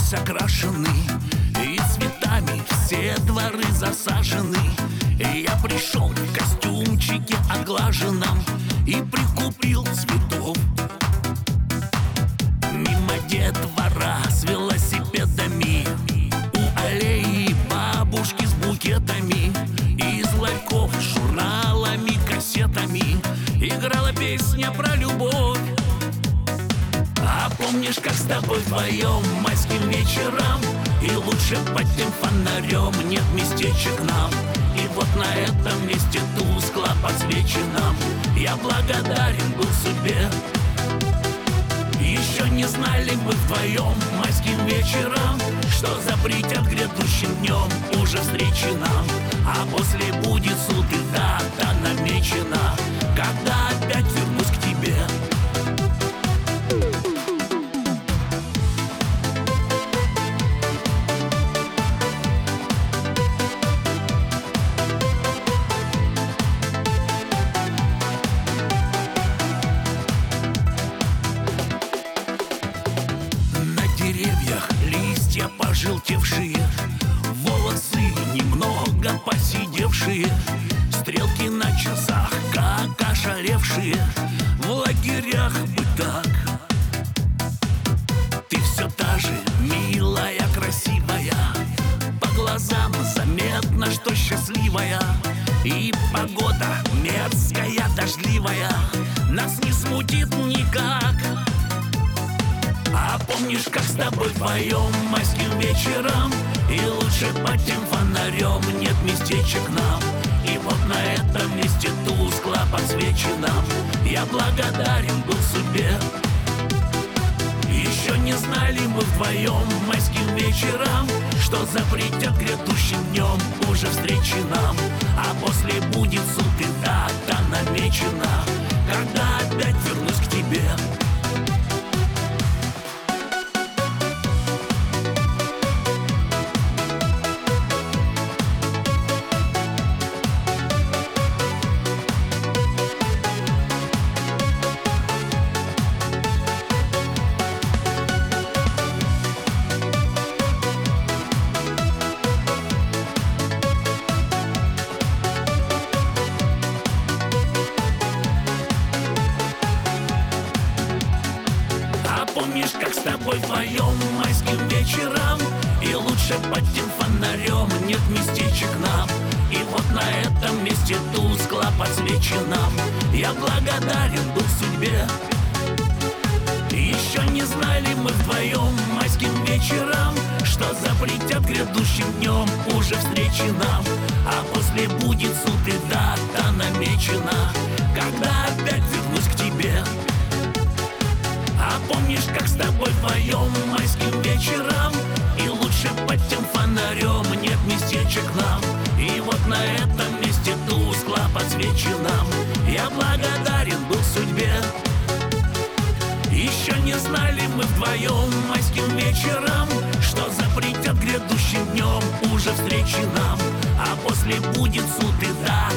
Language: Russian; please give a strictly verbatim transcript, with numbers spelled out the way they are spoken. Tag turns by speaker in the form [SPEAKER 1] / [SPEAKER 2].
[SPEAKER 1] весь окрашенный, и цветами все дворы засажены. И я пришел в костюмчике оглаженном и прикупил цветов. Мимо детвора с велосипедами, у аллеи бабушки с букетами, и из ларьков с журналами, кассетами играла песня про любовь. А помнишь, как с тобой вдвоем майским вечером, и лучше под тем фонарем нет местечек нам. И вот на этом месте тускло подсвеченном я благодарен был судьбе. Еще не знали мы вдвоем майским вечером, что запретят грядущим днем уже встречи нам. А после будет суд и дата намечена, когда опять вернусь к тебе. Деревьях листья пожелтевшие, волосы немного поседевшие, стрелки на часах как ошалевшие. В лагерях бы так. Ты все та же милая, красивая, по глазам заметно, что счастливая. И погода мерзкая, дождливая нас не смутит никак. А помнишь, как с тобой вдвоем майским вечером, и лучше под тем фонарем нет местечек нам. И вот на этом месте тускло подсвеченном я благодарен был судьбе. Еще не знали мы вдвоем майским вечером, что запретят грядущим днем уже встречи нам. А после будет суд и дата намечена, когда опять вернусь к тебе. Помнишь, как с тобой вдвоем майским вечером, и лучше под тем фонарем нет местечек нам. И вот на этом месте тускло подсвеченном я благодарен был судьбе. Еще не знали мы вдвоем майским вечером, что запретят грядущим днем уже встречи нам. А после будет суд и дата намечена, когда опять вернусь к тебе. А помнишь, как с тобой вдвоем майским вечером, и лучше под тем фонарем нет местечек нам. И вот на этом месте тускло подсвеченном я благодарен был судьбе. Еще не знали мы вдвоем майским вечером, что запретят грядущим днем уже встречи нам. А после будет суд и да